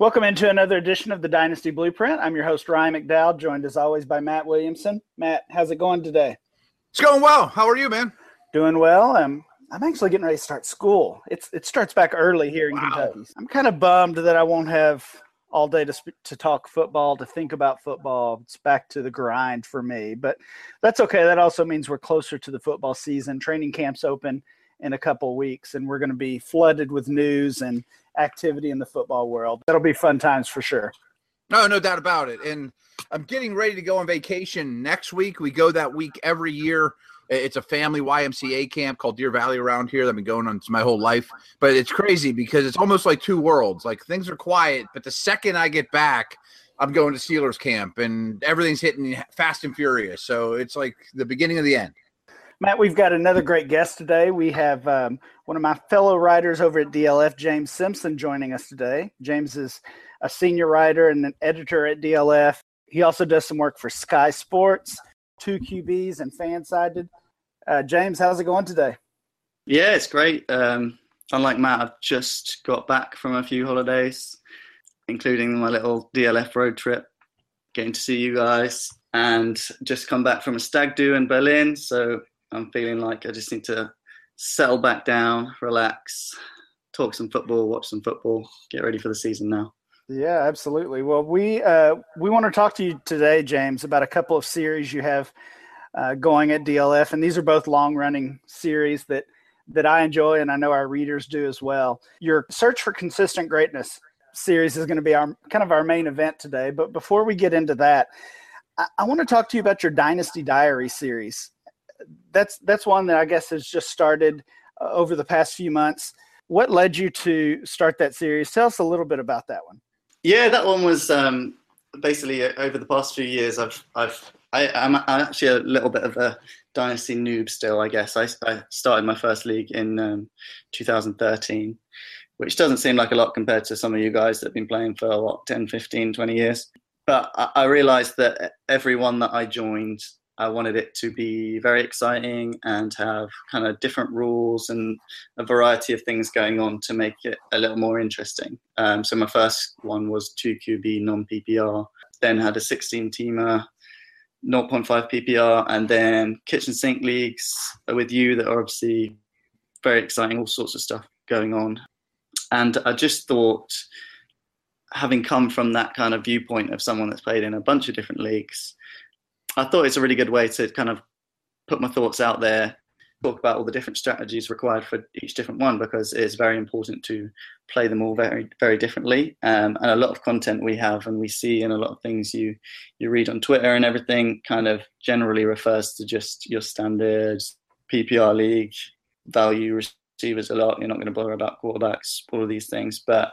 Welcome into another edition of the Dynasty Blueprint. I'm your host, Ryan McDowell, joined as always by Matt Williamson. Matt, how's it going today? It's going well. How are you, man? Doing well. I'm actually getting ready to start school. It starts back early here in Kentucky. I'm kind of bummed that I won't have all day to talk football, to think about football. It's back to the grind for me, but that's okay. That also means we're closer to the football season. Training camp's open in a couple of weeks, and we're going to be flooded with news and activity in the football world. That'll be fun times for sure. No doubt about it. And I'm getting ready to go on vacation next week. We go that week every year. It's a family YMCA camp called Deer Valley around here that I've been going on my whole life. But it's crazy because it's almost like two worlds. Like things are quiet, but the second I get back, I'm going to Steelers camp and everything's hitting fast and furious. So it's like the beginning of the end. Matt, we've got another great guest today. We have one of my fellow writers over at DLF, James Simpson, joining us today. James is a senior writer and an editor at DLF. He also does some work for Sky Sports, 2QBs, and Fansided. James, how's it going today? Yeah, it's great. Unlike Matt, I've just got back from a few holidays, including my little DLF road trip, getting to see you guys, and just come back from a stag do in Berlin. So I'm feeling like I just need to settle back down, relax, talk some football, watch some football, get ready for the season now. Yeah, absolutely. Well, we want to talk to you today, James, about a couple of series you have going at DLF, and these are both long-running series that I enjoy, and I know our readers do as well. Your Search for Consistent Greatness series is going to be our main event today. But before we get into that, I want to talk to you about your Dynasty Diary series. That's one that I guess has just started over the past few months. What led you to start that series? Tell us a little bit about that one. Yeah, that one was basically over the past few years. I'm actually a little bit of a Dynasty noob still, I guess. I started my first league in 2013, which doesn't seem like a lot compared to some of you guys that have been playing for 10, 15, 20 years. But I realized that every one that I joined, I wanted it to be very exciting and have kind of different rules and a variety of things going on to make it a little more interesting. So my first one was 2QB non-PPR, then had a 16-teamer, 0.5 PPR, and then kitchen sink leagues with you that are obviously very exciting, all sorts of stuff going on. And I just thought, having come from that kind of viewpoint of someone that's played in a bunch of different leagues, I thought it's a really good way to kind of put my thoughts out there, talk about all the different strategies required for each different one, because it's very important to play them all very, very differently. And a lot of content we have and we see, and a lot of things you read on Twitter and everything kind of generally refers to just your standard PPR league, value receivers a lot. You're not going to bother about quarterbacks, all of these things. But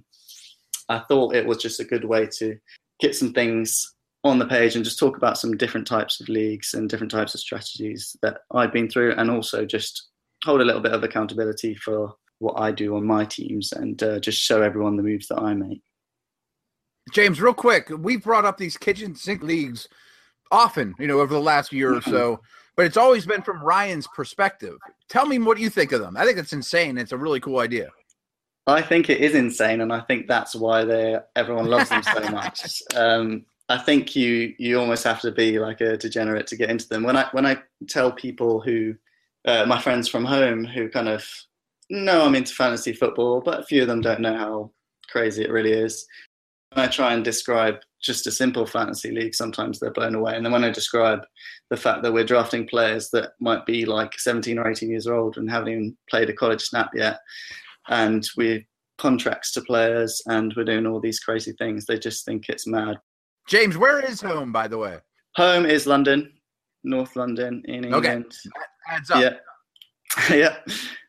I thought it was just a good way to get some things on the page and just talk about some different types of leagues and different types of strategies that I've been through, and also just hold a little bit of accountability for what I do on my teams and just show everyone the moves that I make. James, real quick, we've brought up these kitchen sink leagues often, over the last year or so, but it's always been from Ryan's perspective. Tell me what you think of them. I think it's insane. It's a really cool idea. I think it is insane, and I think that's why everyone loves them so much. I think you almost have to be like a degenerate to get into them. When I tell people who, my friends from home who kind of know I'm into fantasy football, but a few of them don't know how crazy it really is. When I try and describe just a simple fantasy league, sometimes they're blown away. And then when I describe the fact that we're drafting players that might be like 17 or 18 years old and haven't even played a college snap yet, and we're contracts to players and we're doing all these crazy things, they just think it's mad. James, where is home, by the way? Home is London, North London in England. Okay, adds up. Yeah.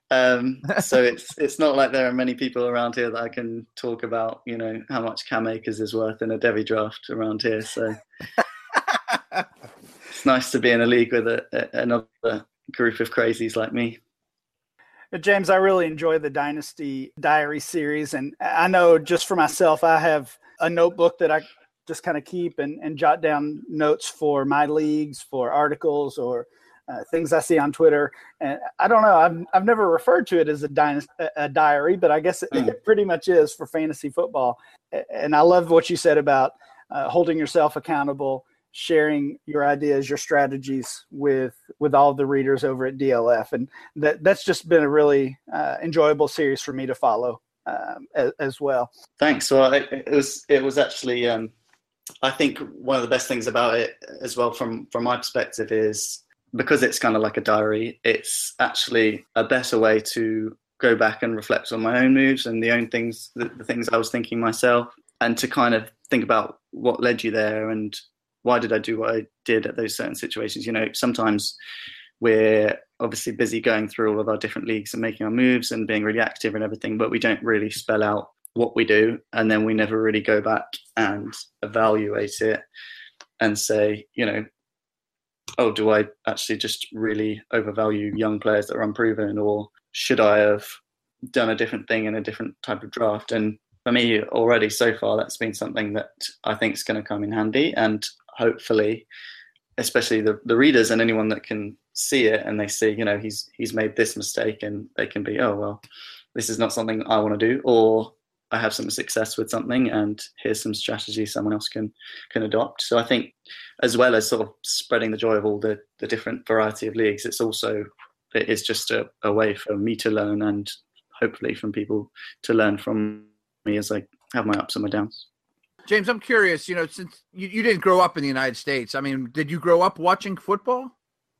So it's not like there are many people around here that I can talk about, how much Cam Akers is worth in a Devy draft around here. So it's nice to be in a league with another group of crazies like me. James, I really enjoy the Dynasty Diary series, and I know just for myself, I have a notebook that I just kind of keep and jot down notes for my leagues, for articles or things I see on Twitter. And I don't know, I've never referred to it as a diary, but I guess it pretty much is for fantasy football. And I love what you said about holding yourself accountable, sharing your ideas, your strategies with all the readers over at DLF. And that's just been a really enjoyable series for me to follow as well. Thanks. Well, it was actually, I think one of the best things about it as well from my perspective is because it's kind of like a diary, it's actually a better way to go back and reflect on my own moves and the things I was thinking myself, and to kind of think about what led you there and why did I do what I did at those certain situations. You know, sometimes we're obviously busy going through all of our different leagues and making our moves and being really active and everything, but we don't really spell out what we do, and then we never really go back and evaluate it and say, you know, oh, do I actually just really overvalue young players that are unproven, or should I have done a different thing in a different type of draft? And for me, already so far, that's been something that I think is going to come in handy, and hopefully, especially the readers and anyone that can see it and they see, you know, he's made this mistake, and they can be, oh, well, this is not something I want to do, or I have some success with something and here's some strategy someone else can adopt. So I think as well as sort of spreading the joy of all the different variety of leagues, it is just a way for me to learn, and hopefully from people to learn from me as I have my ups and my downs. James, I'm curious, you know, since you didn't grow up in the United States, I mean, did you grow up watching football?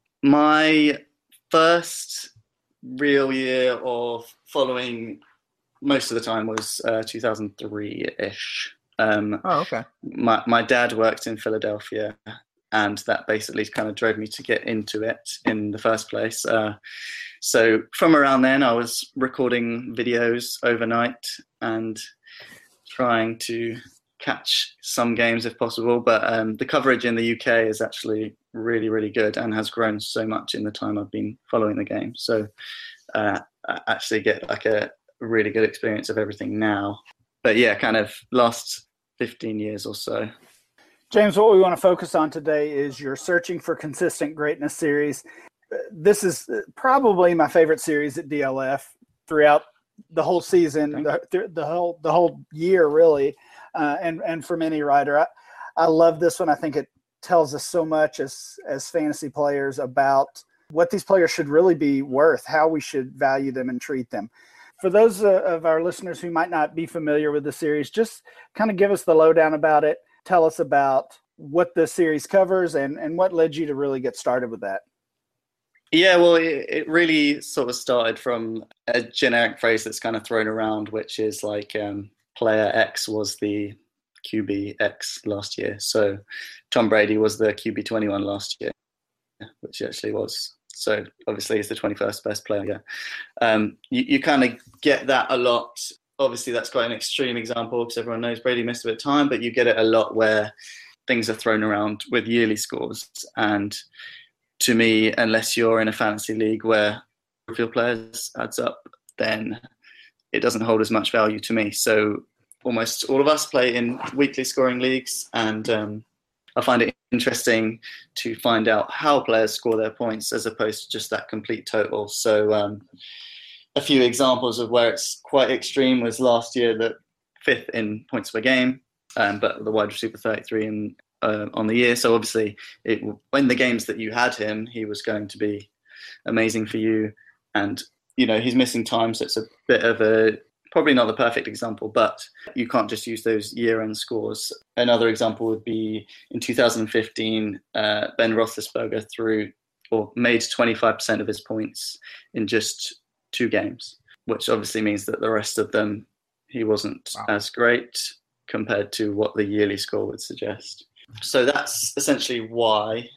My first real year of following most of the time was 2003-ish. Okay. My dad worked in Philadelphia, and that basically kind of drove me to get into it in the first place. So from around then, I was recording videos overnight and trying to catch some games if possible. But the coverage in the UK is actually really, really good and has grown so much in the time I've been following the game. So I actually get like a really good experience of everything now. But yeah, kind of last 15 years or so. James, what we want to focus on today is your Searching for Consistent Greatness series. This is probably my favorite series at DLF throughout the whole season, the whole year, really, and from any writer. I love this one. I think it tells us so much as fantasy players about what these players should really be worth, how we should value them and treat them. For those of our listeners who might not be familiar with the series, just kind of give us the lowdown about it. Tell us about what the series covers and what led you to really get started with that. Yeah, well, it really sort of started from a generic phrase that's kind of thrown around, which is like player X was the QB X last year. So Tom Brady was the QB 21 last year, which he actually was. So obviously he's the 21st best player. Yeah. You kind of get that a lot. Obviously that's quite an extreme example because everyone knows Brady missed a bit of time, but you get it a lot where things are thrown around with yearly scores. And to me, unless you're in a fantasy league where your players adds up, then it doesn't hold as much value to me. So almost all of us play in weekly scoring leagues, and I find it interesting to find out how players score their points as opposed to just that complete total. So a few examples of where it's quite extreme was last year, the 5th in points per game, but the wide receiver 33 on the year. So obviously when the games that you had him, he was going to be amazing for you. And, you know, he's missing time, so it's a bit of probably not the perfect example, but you can't just use those year-end scores. Another example would be in 2015, Ben Roethlisberger made 25% of his points in just 2 games, which obviously means that the rest of them, he wasn't as great compared to what the yearly score would suggest. So that's essentially why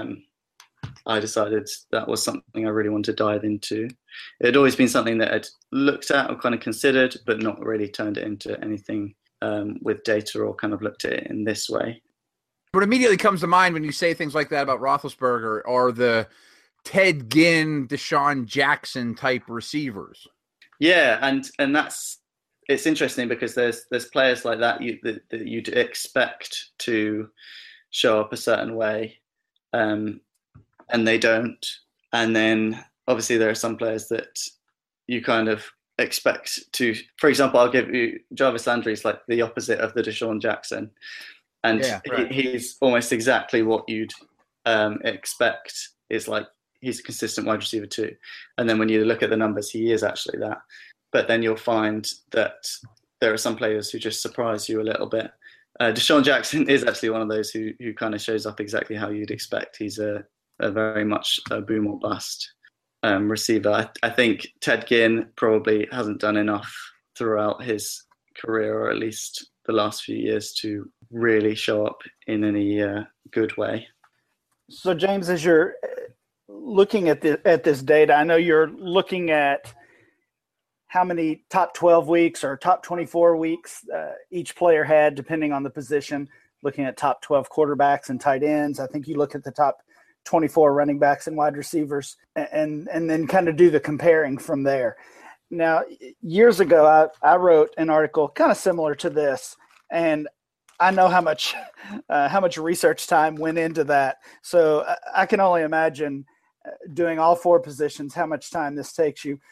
I decided that was something I really wanted to dive into. It had always been something that I'd looked at or kind of considered, but not really turned it into anything with data or kind of looked at it in this way. What immediately comes to mind when you say things like that about Roethlisberger are the Ted Ginn, Deshaun Jackson type receivers. Yeah, and it's interesting because there's players like that that you'd expect to show up a certain way, and they don't. And then obviously there are some players that you kind of expect to, for example, I'll give you Jarvis Landry is like the opposite of the Deshaun Jackson. And he's almost exactly what you'd expect. Is like he's a consistent wide receiver too. And then when you look at the numbers, he is actually that. But then you'll find that there are some players who just surprise you a little bit. Deshaun Jackson is actually one of those who kind of shows up exactly how you'd expect. He's a very much a boom or bust receiver. I think Ted Ginn probably hasn't done enough throughout his career, or at least the last few years, to really show up in any good way. So, James, as you're looking at this data, I know you're looking at how many top 12 weeks or top 24 weeks each player had, depending on the position, looking at top 12 quarterbacks and tight ends. I think you look at the top 24 running backs and wide receivers and then kind of do the comparing from there. Now, years ago, I wrote an article kind of similar to this, and I know how much research time went into that. So I can only imagine doing all four positions, how much time this takes you.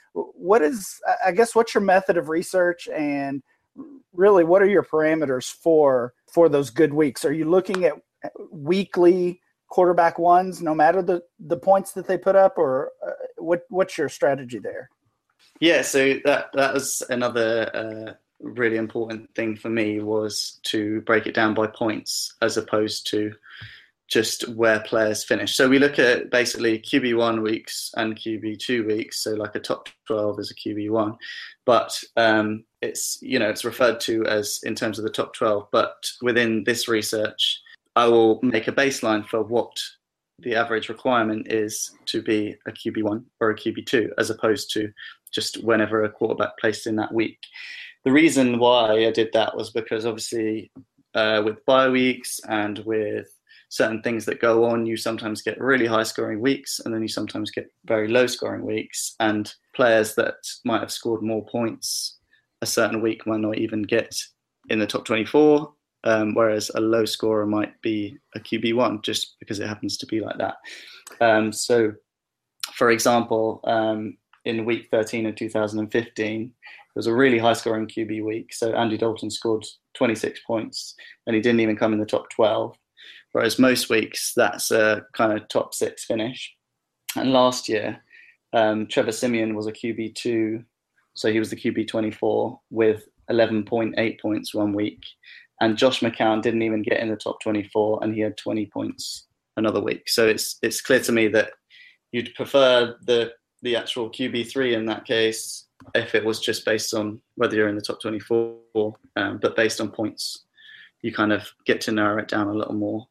What's your method of research, and really what are your parameters for those good weeks? Are you looking at weekly quarterback ones, no matter the points that they put up, or what's your strategy there? Yeah, so that was another really important thing for me, was to break it down by points as opposed to just where players finish. So we look at basically QB1 weeks and QB2 weeks. So like a top 12 is a QB1, but it's referred to as in terms of the top 12. But within this research, I will make a baseline for what the average requirement is to be a QB1 or a QB2, as opposed to just whenever a quarterback placed in that week. The reason why I did that was because obviously with bye weeks and with certain things that go on, you sometimes get really high scoring weeks, and then you sometimes get very low scoring weeks, and players that might have scored more points a certain week might not even get in the top 24, whereas a low scorer might be a QB1 just because it happens to be like that. So for example, in week 13 of 2015, it was a really high scoring QB week. So Andy Dalton scored 26 points and he didn't even come in the top 12. Whereas most weeks, that's a kind of top 6 finish. And last year, Trevor Siemian was a QB2, so he was the QB 24 with 11.8 points one week. And Josh McCown didn't even get in the top 24, and he had 20 points another week. So it's clear to me that you'd prefer the actual QB3 in that case, if it was just based on whether you're in the top 24, but based on points, you kind of get to narrow it down a little more.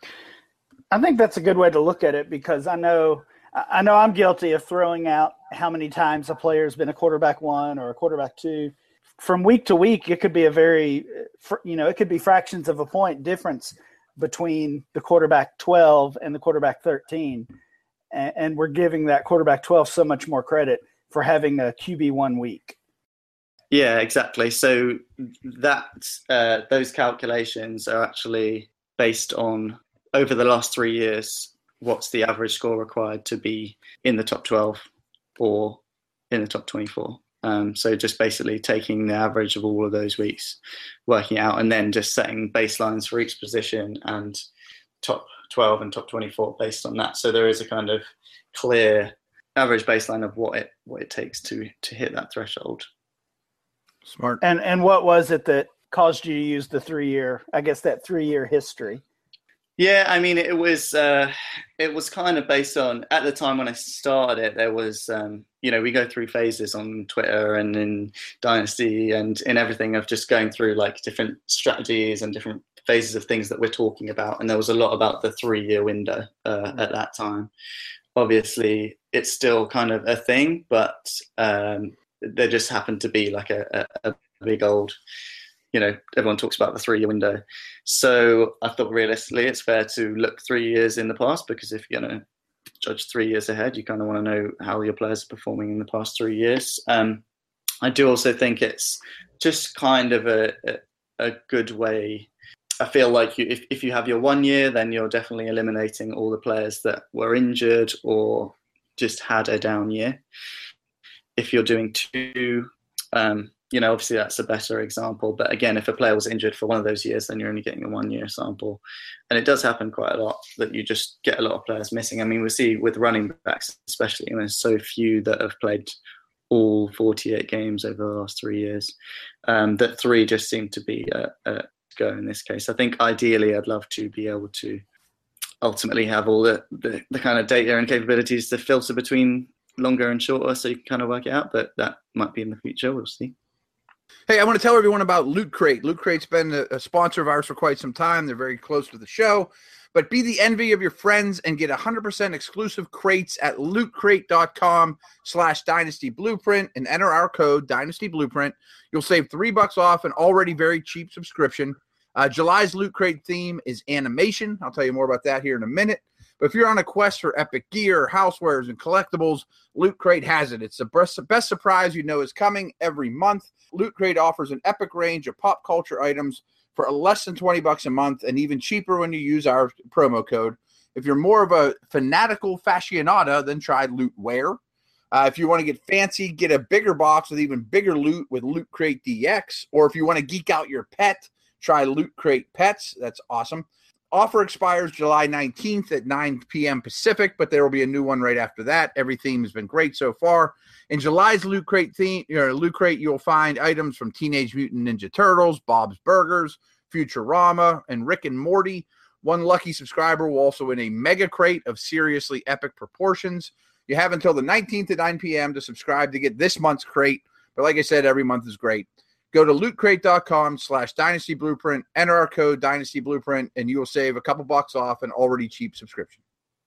I think that's a good way to look at it, because I know I'm guilty of throwing out how many times a player has been a quarterback 1 or a quarterback 2. From week to week, it could be it could be fractions of a point difference between the quarterback 12 and the quarterback 13. And we're giving that quarterback 12 so much more credit for having a QB1 week. Yeah, exactly. So that those calculations are actually based on, over the last 3 years, what's the average score required to be in the top 12 or in the top 24. So just basically taking the average of all of those weeks, working out, and then just setting baselines for each position and top 12 and top 24 based on that. So there is a kind of clear average baseline of what it takes to hit that threshold. Smart. And what was it that caused you to use the 3-year, I guess that 3-year history? Yeah, I mean, it was kind of based on, at the time when I started it, there was, we go through phases on Twitter and in Dynasty and in everything of just going through like different strategies and different phases of things that we're talking about. And there was a lot about the 3-year window at that time. Obviously, it's still kind of a thing, but there just happened to be like a big old, everyone talks about the 3-year window. So I thought realistically it's fair to look 3 years in the past, because if you're going to judge 3 years ahead, you kind of want to know how your players are performing in the past 3 years. I do also think it's just kind of a good way. I feel like if you have your 1 year, then you're definitely eliminating all the players that were injured or just had a down year. If you're doing 2 Obviously that's a better example. But again, if a player was injured for one of those years, then you're only getting a 1 year sample. And it does happen quite a lot that you just get a lot of players missing. I mean, we see with running backs, especially, there's so few that have played all 48 games over the last 3 years, that 3 just seem to be a go in this case. I think ideally I'd love to be able to ultimately have all the kind of data and capabilities to filter between longer and shorter so you can kind of work it out, but that might be in the future. We'll see. Hey, I want to tell everyone about Loot Crate. Loot Crate's been a sponsor of ours for quite some time. They're very close to the show. But be the envy of your friends and get 100% exclusive crates at lootcrate.com/Dynasty Blueprint and enter our code Dynasty Blueprint. You'll save $3 off an already very cheap subscription. July's Loot Crate theme is animation. I'll tell you more about that here in a minute. But if you're on a quest for epic gear, housewares, and collectibles, Loot Crate has it. It's the best surprise you know is coming every month. Loot Crate offers an epic range of pop culture items for less than $20 a month, and even cheaper when you use our promo code. If you're more of a fanatical aficionado, then try Loot Wear. If you want to get fancy, get a bigger box with even bigger loot with Loot Crate DX. Or if you want to geek out your pet, try Loot Crate Pets. That's awesome. Offer expires July 19th at 9 p.m. Pacific, but there will be a new one right after that. Every theme has been great so far. In July's Loot Crate Loot Crate, you'll find items from Teenage Mutant Ninja Turtles, Bob's Burgers, Futurama, and Rick and Morty. One lucky subscriber will also win a mega crate of seriously epic proportions. You have until the 19th at 9 p.m. to subscribe to get this month's crate. But like I said, every month is great. Go to lootcrate.com/Dynasty Blueprint, enter our code Dynasty Blueprint, and you will save a couple bucks off an already cheap subscription.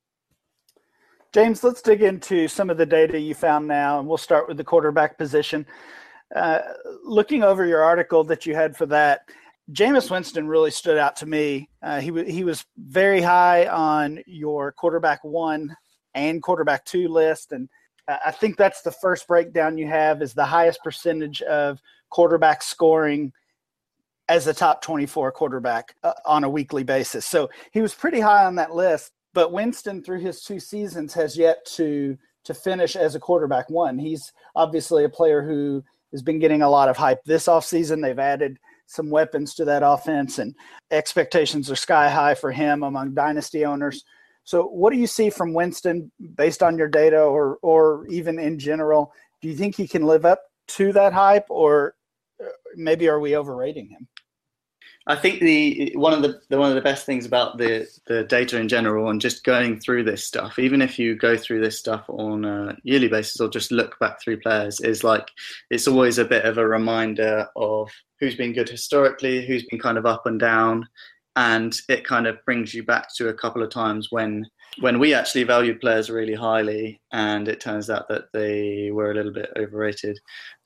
James, let's dig into some of the data you found now, and we'll start with the quarterback position. Looking over your article that you had for that, Jameis Winston really stood out to me. He was very high on your quarterback 1 and quarterback 2 list, and I think that's the first breakdown you have is the highest percentage of quarterback scoring as a top 24 quarterback on a weekly basis. So he was pretty high on that list, but Winston through his 2 seasons has yet to finish as a quarterback 1. He's obviously a player who has been getting a lot of hype this offseason. They've added some weapons to that offense, and expectations are sky high for him among dynasty owners. So what do you see from Winston based on your data or even in general? Do you think he can live up to that hype, or maybe are we overrating him? I think one of the best things about the data in general and just going through this stuff, even if you go through this stuff on a yearly basis or just look back through players, is like it's always a bit of a reminder of who's been good historically, who's been kind of up and down, and it kind of brings you back to a couple of times when we actually valued players really highly, and it turns out that they were a little bit overrated.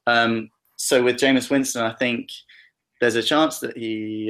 So with Jameis Winston, I think there's a chance that he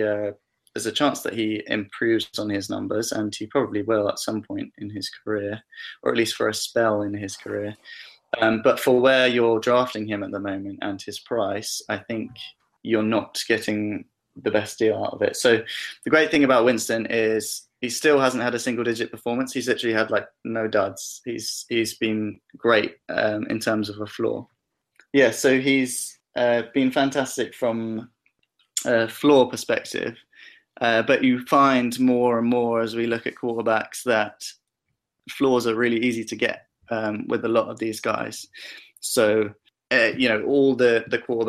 improves on his numbers, and he probably will at some point in his career, or at least for a spell in his career. But for where you're drafting him at the moment and his price, I think you're not getting the best deal out of it. So the great thing about Winston is he still hasn't had a single-digit performance. He's literally had like no duds. He's been great in terms of a floor. Yeah, so he's been fantastic from a floor perspective, but you find more and more as we look at quarterbacks that floors are really easy to get with a lot of these guys. So all the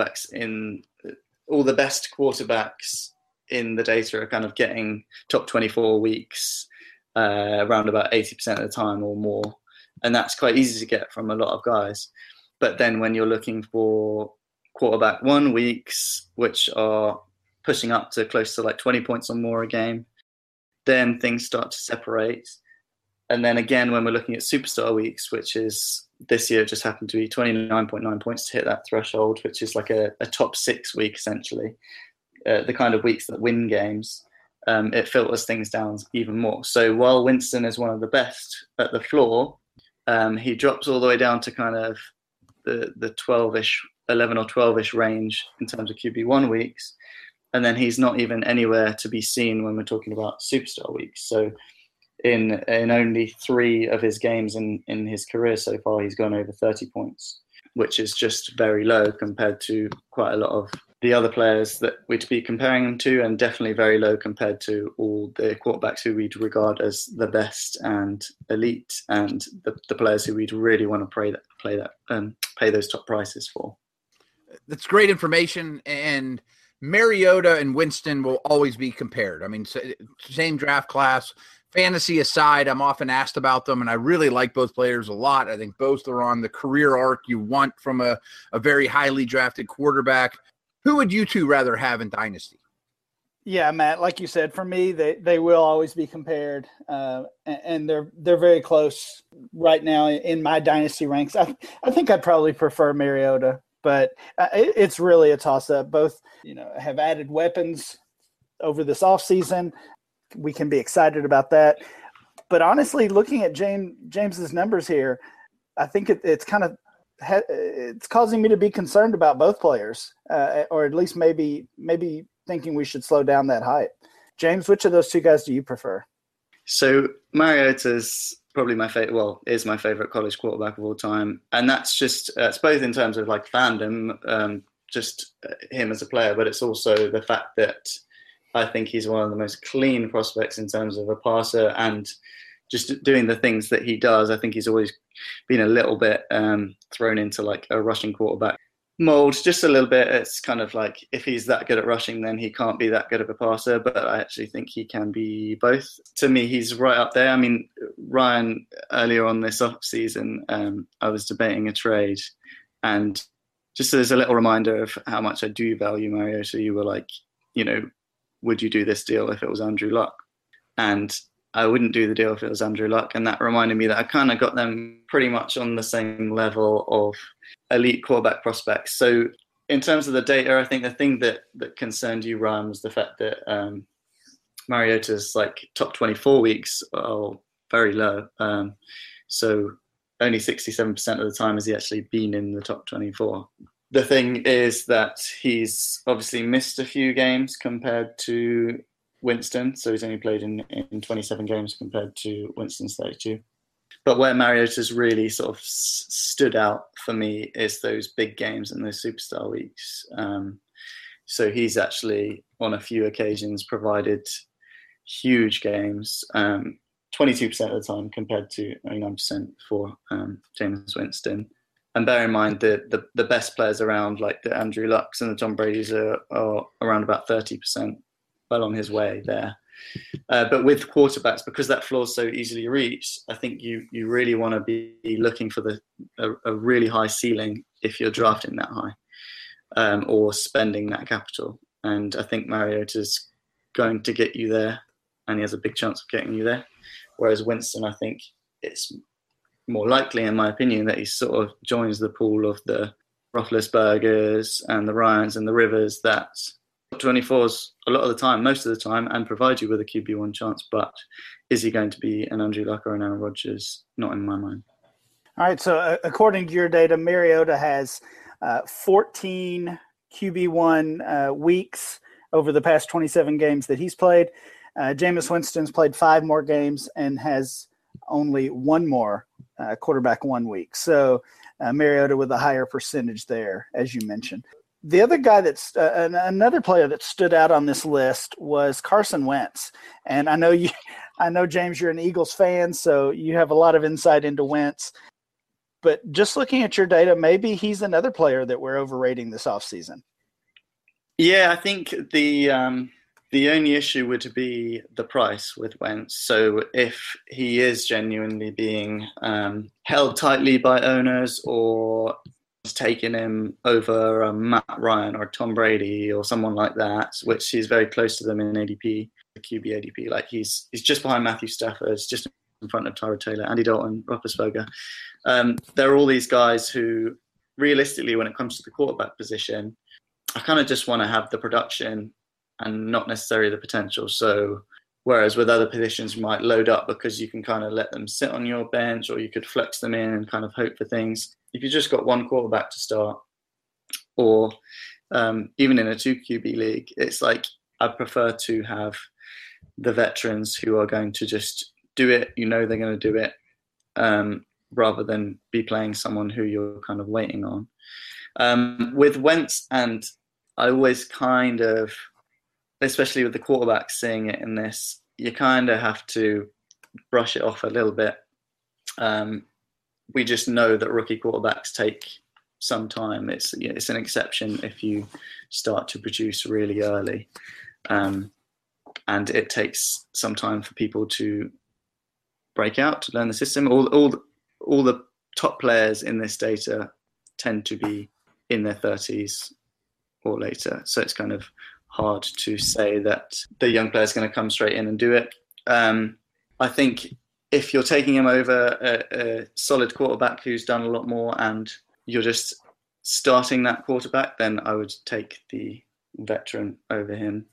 best quarterbacks in the data are kind of getting top 24 weeks around about 80% of the time or more, and that's quite easy to get from a lot of guys. But then when you're looking for quarterback 1 weeks, which are pushing up to close to like 20 points or more a game, then things start to separate. And then again, when we're looking at superstar weeks, which is this year just happened to be 29.9 points to hit that threshold, which is like a top 6 week essentially, the kind of weeks that win games, it filters things down even more. So while Winston is one of the best at the floor, he drops all the way down to kind of the 12-ish, 11 or 12-ish range in terms of QB1 weeks. And then he's not even anywhere to be seen when we're talking about superstar weeks. So in only 3 of his games in his career so far, he's gone over 30 points. which is just very low compared to quite a lot of the other players that we'd be comparing him to, and definitely very low compared to all the quarterbacks who we'd regard as the best and elite, and the players who we'd really want to pay those top prices for. That's great information, and Mariota and Winston will always be compared. I mean, same draft class. Fantasy aside, I'm often asked about them, and I really like both players a lot. I think both are on the career arc you want from a very highly drafted quarterback. Who would you two rather have in Dynasty? Yeah, Matt, like you said, for me, they will always be compared, and they're very close right now in my Dynasty ranks. I think I'd probably prefer Mariota, but it's really a toss-up. Both, have added weapons over this offseason. We can be excited about that. But honestly, looking at James's numbers here, I think it's kind of it's causing me to be concerned about both players, or at least maybe thinking we should slow down that hype. James, which of those two guys do you prefer? So Mariota's probably is my favorite college quarterback of all time. And that's just, it's both in terms of like fandom, just him as a player, but it's also the fact that I think he's one of the most clean prospects in terms of a passer and just doing the things that he does. I think he's always been a little bit thrown into like a rushing quarterback mold, just a little bit. It's kind of like if he's that good at rushing, then he can't be that good of a passer. But I actually think he can be both. To me, he's right up there. I mean, Ryan, earlier on this off season, I was debating a trade, and just as a little reminder of how much I do value Mariota, you were like, would you do this deal if it was Andrew Luck? And I wouldn't do the deal if it was Andrew Luck. And that reminded me that I kind of got them pretty much on the same level of elite quarterback prospects. So in terms of the data, I think the thing that concerned you, Ryan, was the fact that Mariota's like top 24 weeks are very low. So only 67% of the time has he actually been in the top 24. The thing is that he's obviously missed a few games compared to Winston, so he's only played in 27 games compared to Winston's 32. But where Mariota's really sort of stood out for me is those big games and those superstar weeks. So he's actually, on a few occasions, provided huge games, 22% of the time compared to 99% for Jameis Winston. And bear in mind that the best players around, like the Andrew Lucks and the Tom Brady's, are around about 30%. Well on his way there. But with quarterbacks, because that floor is so easily reached, I think you really want to be looking for a really high ceiling if you're drafting that high, or spending that capital. And I think Mariota's going to get you there, and he has a big chance of getting you there. Whereas Winston, I think it's more likely, in my opinion, that he sort of joins the pool of the Roethlisbergers and the Ryans and the Rivers that 24s a lot of the time, most of the time, and provide you with a QB1 chance. But is he going to be an Andrew Luck or an Aaron Rodgers? Not in my mind. All right. So according to your data, Mariota has 14 QB1 weeks over the past 27 games that he's played. Jameis Winston's played 5 more games and has only 1 more quarterback 1 week. So Mariota with a higher percentage there, as you mentioned. The other guy another player that stood out on this list was Carson Wentz. And I know James, you're an Eagles fan, so you have a lot of insight into Wentz. But just looking at your data, maybe he's another player that we're overrating this offseason. Yeah, I think the only issue would be the price with Wentz. So if he is genuinely being held tightly by owners, or taking him over Matt Ryan or Tom Brady or someone like that, which he's very close to them in ADP, the QB ADP. Like he's just behind Matthew Stafford, just in front of Tyrod Taylor, Andy Dalton, Roethlisberger. There are all these guys who, realistically, when it comes to the quarterback position, I kind of just want to have the production and not necessarily the potential. So whereas with other positions, you might load up because you can kind of let them sit on your bench, or you could flex them in and kind of hope for things. If you've just got one quarterback to start, or even in a 2 QB league, it's like I prefer to have the veterans who are going to just do it. They're going to do it. rather than be playing someone who you're kind of waiting on. With Wentz, and I always kind of, especially with the quarterback seeing it in this, you kind of have to brush it off a little bit. We just know that rookie quarterbacks take some time. It's an exception if you start to produce really early. And it takes some time for people to break out, to learn the system. All the top players in this data tend to be in their 30s or later. So it's kind of hard to say that the young player is going to come straight in and do it. I think if you're taking him over a solid quarterback who's done a lot more and you're just starting that quarterback, then I would take the veteran over him.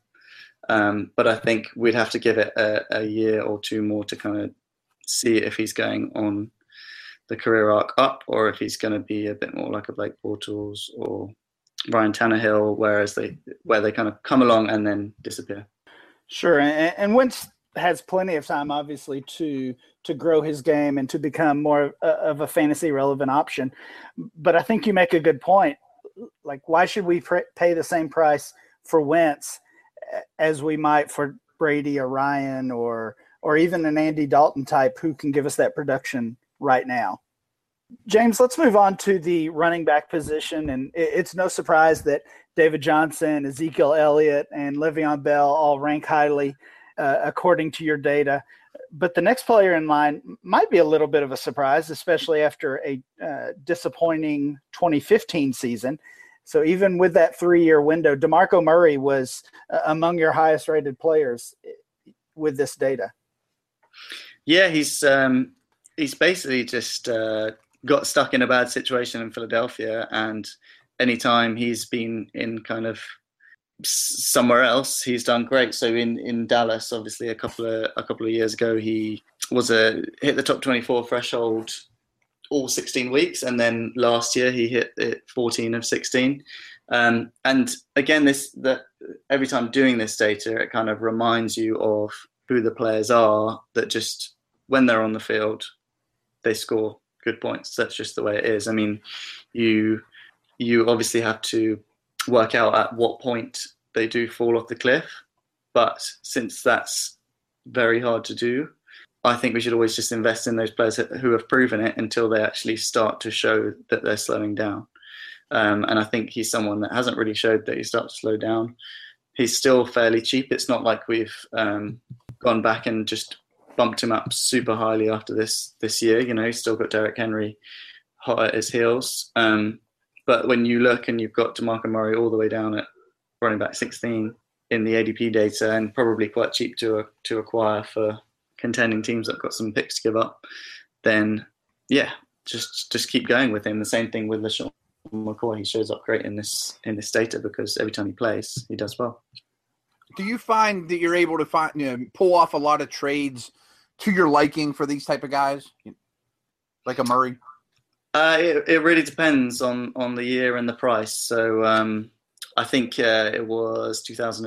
But I think we'd have to give it a year or two more to kind of see if he's going on the career arc up or if he's going to be a bit more like a Blake Bortles or Ryan Tannehill, where they kind of come along and then disappear. Sure, and Wentz has plenty of time, obviously, to grow his game and to become more of a fantasy relevant option. But I think you make a good point. Like, why should we pay the same price for Wentz as we might for Brady or Ryan or even an Andy Dalton type who can give us that production right now? James, let's move on to the running back position. And it's no surprise that David Johnson, Ezekiel Elliott, and Le'Veon Bell all rank highly according to your data. But the next player in line might be a little bit of a surprise, especially after a disappointing 2015 season. So even with that 3-year window, DeMarco Murray was among your highest rated players with this data. Yeah, he's basically just got stuck in a bad situation in Philadelphia, and anytime he's been in kind of somewhere else, he's done great. So in Dallas, obviously a couple of years ago, he hit the top 24 threshold all 16 weeks, and then last year he hit it 14 of 16. And again, every time doing this data, it kind of reminds you of who the players are that just when they're on the field, they score good points. That's just the way it is. I mean, you obviously have to work out at what point they do fall off the cliff, but since that's very hard to do, I think we should always just invest in those players who have proven it until they actually start to show that they're slowing down. And I think he's someone that hasn't really showed that he starts to slow down. He's still fairly cheap. It's not like we've gone back and just bumped him up super highly after this year. You know, he's still got Derrick Henry hot at his heels. But when you look and you've got DeMarco Murray all the way down at running back 16 in the ADP data, and probably quite cheap to acquire for contending teams that have got some picks to give up, then yeah, just keep going with him. The same thing with LeSean McCoy. He shows up great in this data because every time he plays, he does well. Do you find that you're able to pull off a lot of trades to your liking for these type of guys, like a Murray? It really depends on the year and the price. So I think it was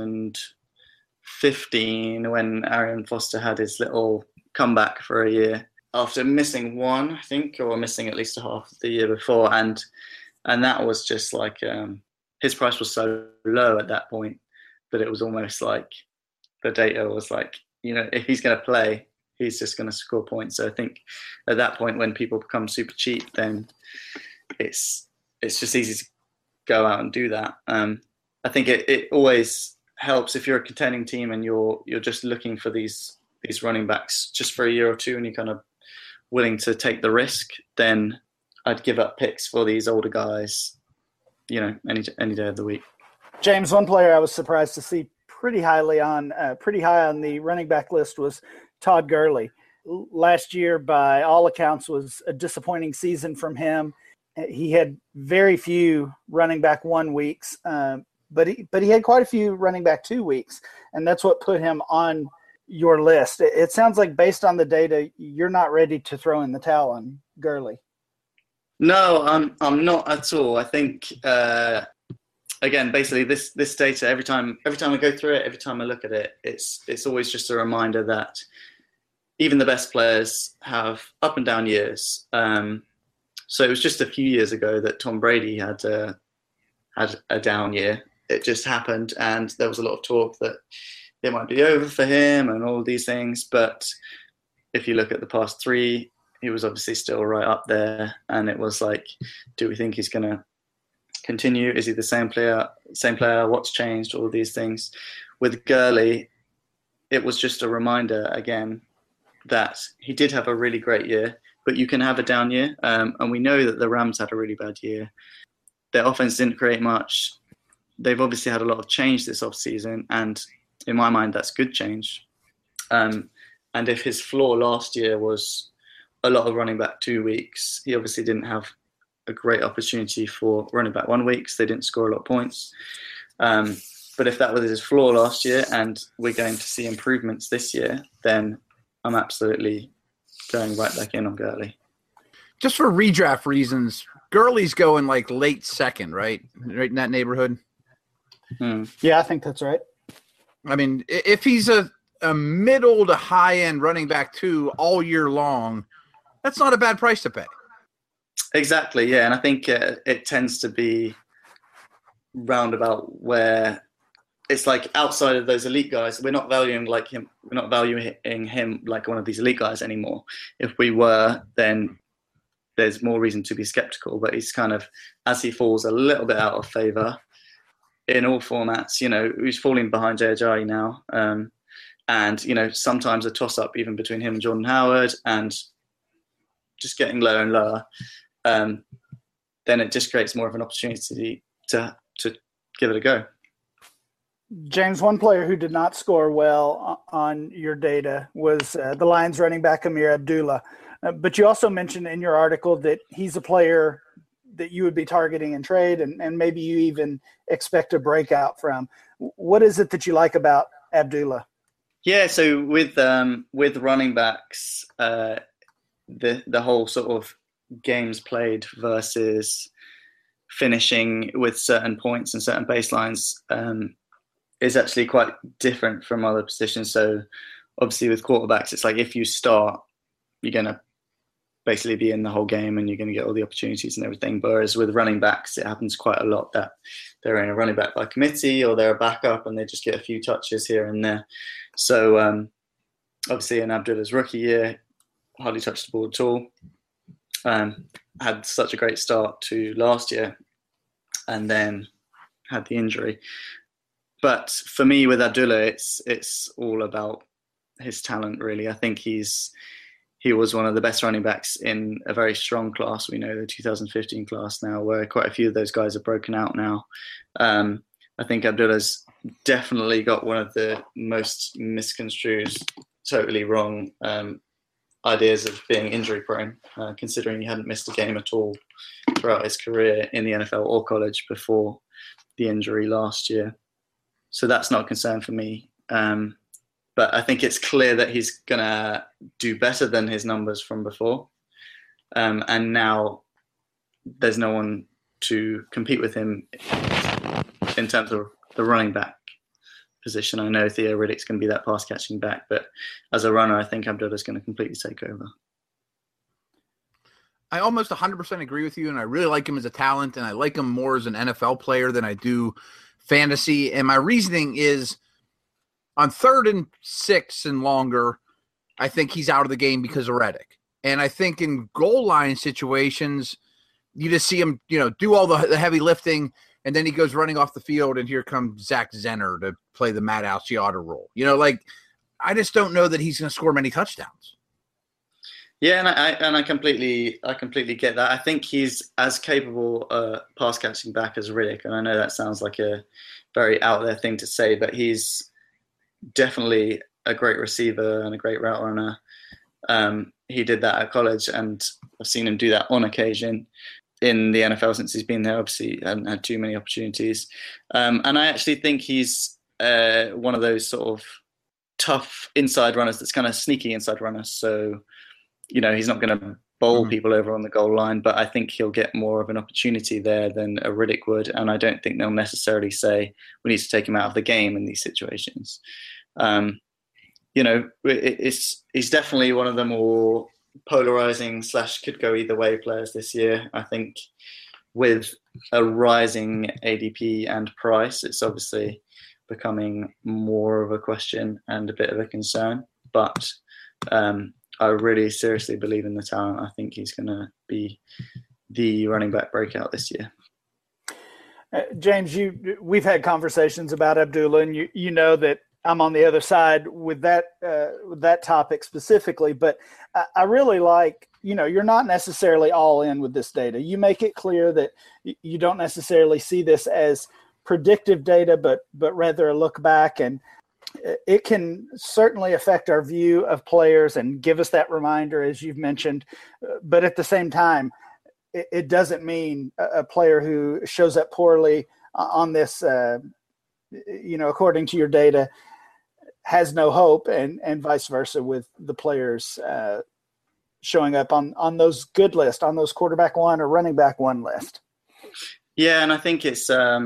2015 when Arian Foster had his little comeback for a year after missing one, I think, or missing at least a half the year before, and that was just like his price was so low at that point that it was almost like the data was like, you know, if he's going to play, he's just going to score points. So I think at that point, when people become super cheap, then it's just easy to go out and do that. I think it always helps if you're a contending team and you're just looking for these running backs just for a year or two, and you're kind of willing to take the risk. Then I'd give up picks for these older guys, you know, any day of the week. James, one player I was surprised to see pretty high on the running back list was Todd Gurley. Last year, by all accounts, was a disappointing season from him. He had very few running back 1 weeks, but he had quite a few running back 2 weeks, and that's what put him on your list. It sounds like, based on the data, you're not ready to throw in the towel on Gurley. No, I'm not at all. I think again, basically this data, every time I go through it, every time I look at it, it's always just a reminder that even the best players have up and down years. So it was just a few years ago that Tom Brady had a down year. It just happened, and there was a lot of talk that it might be over for him and all these things. But if you look at the past three, he was obviously still right up there. And it was like, do we think he's going to continue? Is he the same player? What's changed? All these things. With Gurley, it was just a reminder again that he did have a really great year, but you can have a down year. And we know that the Rams had a really bad year. Their offense didn't create much. They've obviously had a lot of change this offseason, and in my mind, that's good change. And if his floor last year was a lot of running back 2 weeks, he obviously didn't have a great opportunity for running back 1 week. So they didn't score a lot of points. But if that was his floor last year and we're going to see improvements this year, then I'm absolutely going right back in on Gurley. Just for redraft reasons, Gurley's going like late second, right? Right in that neighborhood? Yeah, I think that's right. I mean, if he's a middle to high-end running back 2 all year long, that's not a bad price to pay. Exactly, yeah. And I think it tends to be roundabout where it's like outside of those elite guys, we're not valuing like him. We're not valuing him like one of these elite guys anymore. If we were, then there's more reason to be skeptical. But he's kind of, as he falls a little bit out of favor in all formats, he's falling behind J.J. now. And, sometimes a toss-up even between him and Jordan Howard, and just getting lower and lower, then it just creates more of an opportunity to give it a go. James, one player who did not score well on your data was the Lions running back Ameer Abdullah. But you also mentioned in your article that he's a player that you would be targeting in trade, and maybe you even expect a breakout from. What is it that you like about Abdullah? Yeah, so with running backs, the whole sort of games played versus finishing with certain points and certain baselines is actually quite different from other positions. So obviously with quarterbacks, it's like if you start, you're going to basically be in the whole game and you're going to get all the opportunities and everything. Whereas with running backs, it happens quite a lot that they're in a running back by committee or they're a backup and they just get a few touches here and there. So obviously in Abdullah's rookie year, hardly touched the ball at all. Had such a great start to last year and then had the injury. But for me with Abdullah, it's all about his talent, really. I think he was one of the best running backs in a very strong class. We know the 2015 class now, where quite a few of those guys are broken out now. I think Abdullah's definitely got one of the most misconstrued, totally wrong ideas of being injury prone, considering he hadn't missed a game at all throughout his career in the NFL or college before the injury last year. So that's not a concern for me. But I think it's clear that he's going to do better than his numbers from before. And now there's no one to compete with him in terms of the running back position. I know Theo Riddick's going to be that pass catching back, but as a runner, I think Abdullah's going to completely take over. I almost 100% agree with you, and I really like him as a talent, and I like him more as an NFL player than I do fantasy. And my reasoning is on 3rd and 6 and longer, I think he's out of the game because of Reddick. And I think in goal line situations, you just see him, do all the heavy lifting, and then he goes running off the field, and here comes Zach Zenner to play the Matt Alciata role. I just don't know that he's going to score many touchdowns. Yeah, and I completely get that. I think he's as capable pass catching back as Riddick, and I know that sounds like a very out there thing to say, but he's definitely a great receiver and a great route runner. He did that at college, and I've seen him do that on occasion in the NFL since he's been there. Obviously, hasn't had too many opportunities, and I actually think he's one of those sort of tough inside runners that's kind of sneaky inside runner. So, he's not going to bowl people over on the goal line, but I think he'll get more of an opportunity there than a Riddick would. And I don't think they'll necessarily say we need to take him out of the game in these situations. he's definitely one of the more polarizing / could go either way players this year. I think with a rising ADP and price, it's obviously becoming more of a question and a bit of a concern. But I really seriously believe in the talent. I think he's going to be the running back breakout this year. James, we've had conversations about Abdullah, and you know that I'm on the other side with that topic specifically. But I really like, you're not necessarily all in with this data. You make it clear that you don't necessarily see this as predictive data, but rather a look back, and it can certainly affect our view of players and give us that reminder, as you've mentioned. But at the same time, it doesn't mean a player who shows up poorly on this, according to your data, has no hope, and vice versa with the players showing up on those good lists, on those quarterback one or running back one list. Yeah, and I think it's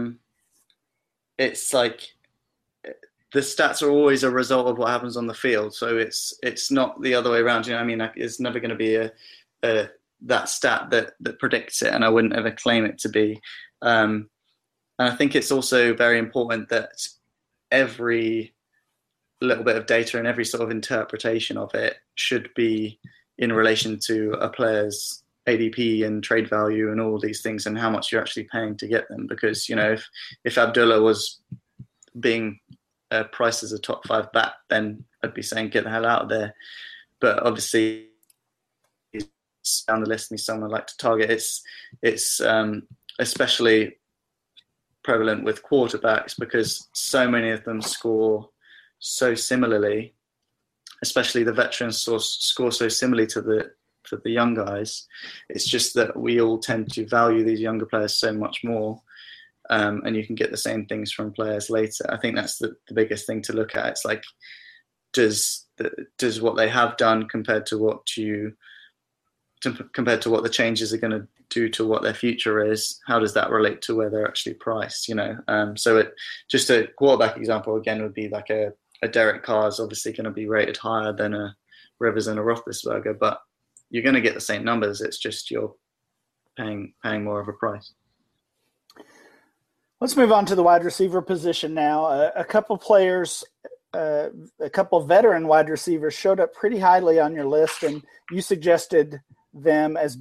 like the stats are always a result of what happens on the field. So it's not the other way around. It's never going to be that stat that predicts it, and I wouldn't ever claim it to be. And I think it's also very important that every little bit of data and every sort of interpretation of it should be in relation to a player's ADP and trade value and all these things, and how much you're actually paying to get them. Because if Abdullah was being priced as a top 5 back, then I'd be saying get the hell out of there. But obviously he's down the list and he's someone I like to target. It's especially prevalent with quarterbacks because so many of them score so similarly, especially the veterans score so similarly to the young guys. It's just that we all tend to value these younger players so much more, and you can get the same things from players later. I think that's the biggest thing to look at. It's like, does what they have done compared to what the changes are going to do to what their future is, how does that relate to where they're actually priced? So just a quarterback example again would be like a Derek Carr is obviously going to be rated higher than a Rivers and a Roethlisberger, but you're going to get the same numbers. It's just you're paying more of a price. Let's move on to the wide receiver position now. A couple players, a couple veteran wide receivers showed up pretty highly on your list, and you suggested them as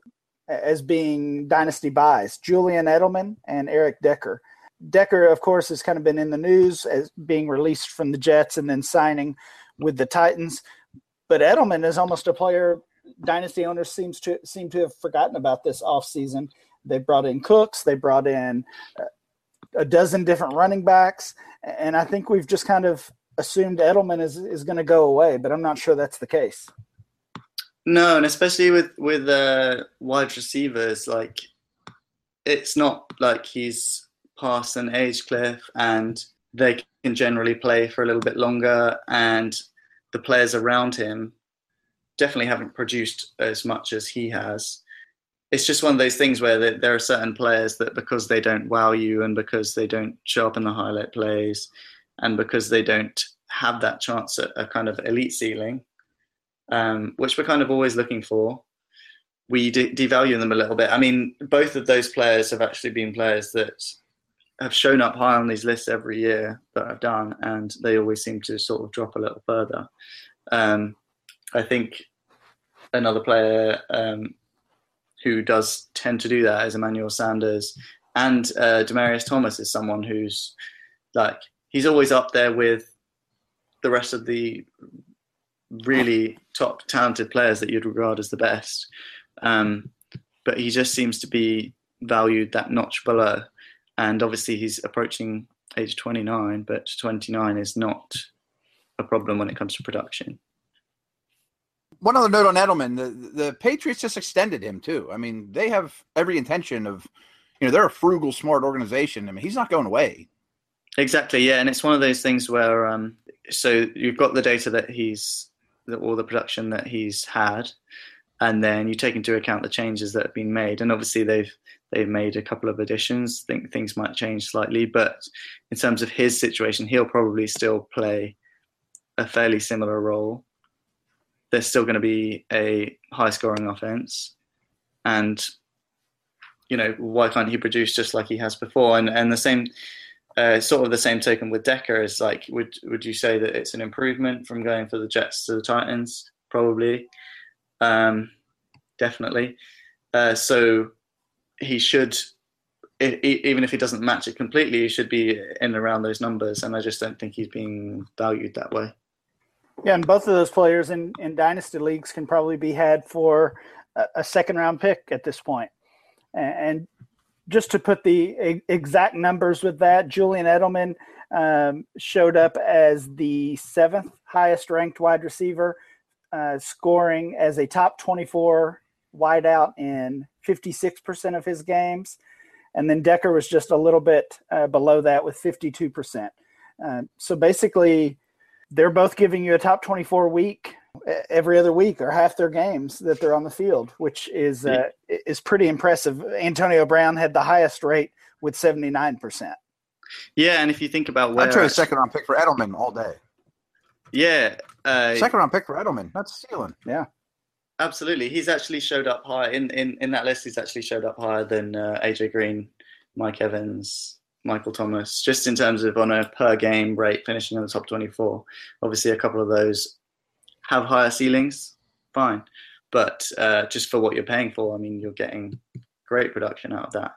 being dynasty buys: Julian Edelman and Eric Decker. Decker, of course, has kind of been in the news as being released from the Jets and then signing with the Titans. But Edelman is almost a player dynasty owners seem to have forgotten about this offseason. They brought in Cooks. They brought in a dozen different running backs. And I think we've just kind of assumed Edelman is going to go away, but I'm not sure that's the case. No, and especially with wide receivers, like it's not like he's past an age cliff and they can generally play for a little bit longer, and the players around him definitely haven't produced as much as he has. It's just one of those things where there are certain players that, because they don't wow you and because they don't show up in the highlight plays and because they don't have that chance at a kind of elite ceiling, which we're kind of always looking for, we devalue them a little bit. I mean, both of those players have actually been players that have shown up high on these lists every year that I've done, and they always seem to sort of drop a little further. I think another player who does tend to do that is Emmanuel Sanders, and Demaryius Thomas is someone who's like, he's always up there with the rest of the really top talented players that you'd regard as the best. But he just seems to be valued that notch below. And obviously he's approaching age 29, but 29 is not a problem when it comes to production. One other note on Edelman, the Patriots just extended him too. I mean, they have every intention of, they're a frugal, smart organization. I mean, he's not going away. Exactly, yeah. And it's one of those things where, so you've got the data that all the production that he's had, and then you take into account the changes that have been made. And obviously they've made a couple of additions. I think things might change slightly, but in terms of his situation, he'll probably still play a fairly similar role. There's still going to be a high-scoring offense, and why can't he produce just like he has before? And the same, sort of the same token with Decker is like, would you say that it's an improvement from going for the Jets to the Titans? Probably, definitely. So he should, even if he doesn't match it completely, he should be in and around those numbers. And I just don't think he's being valued that way. Yeah, and both of those players in dynasty leagues can probably be had for a second-round pick at this point. And just to put the exact numbers with that, Julian Edelman showed up as the 7th highest-ranked wide receiver, scoring as a top 24 wideout in 56% of his games. And then Decker was just a little bit below that with 52%. So basically, they're both giving you a top 24 week every other week or half their games that they're on the field, which is pretty impressive. Antonio Brown had the highest rate with 79%. Yeah, and if you think about where... I'd trade a second-round pick for Edelman all day. Yeah. Second-round pick for Edelman. That's stealing. Yeah. Absolutely. He's actually showed up high. In that list, he's actually showed up higher than AJ Green, Mike Evans, Michael Thomas, just in terms of on a per game rate, finishing in the top 24. Obviously, a couple of those have higher ceilings, fine. But just for what you're paying for, I mean, you're getting great production out of that.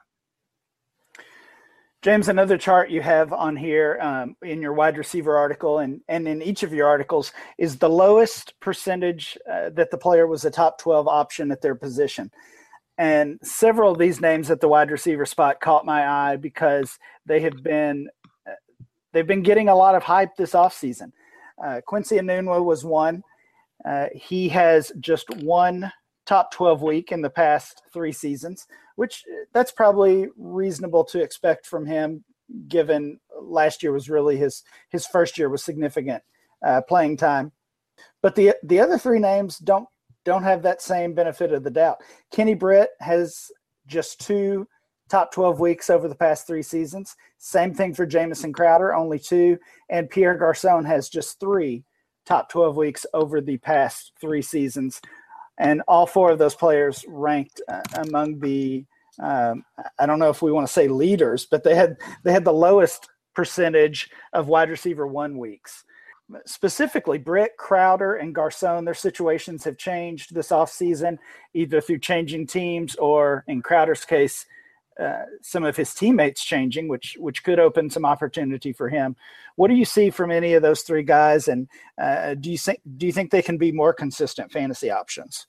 James, another chart you have on here in your wide receiver article and in each of your articles is the lowest percentage that the player was a top 12 option at their position. And several of these names at the wide receiver spot caught my eye because they've been getting a lot of hype this offseason. Quincy Enunwa was one. He has just one top 12 week in the past 3 seasons, which that's probably reasonable to expect from him, given last year was really his first year with significant playing time. But the other 3 names don't have that same benefit of the doubt. Kenny Britt has just 2 top 12 weeks over the past 3 seasons. Same thing for Jamison Crowder, only 2. And Pierre Garçon has just 3 top 12 weeks over the past 3 seasons. And all 4 of those players ranked among the, I don't know if we want to say leaders, but they had the lowest percentage of wide receiver 1 weeks. Specifically, Britt, Crowder, and Garçon, their situations have changed this offseason, either through changing teams or, in Crowder's case, some of his teammates changing, which could open some opportunity for him. What do you see from any of those 3 guys, and do you think they can be more consistent fantasy options?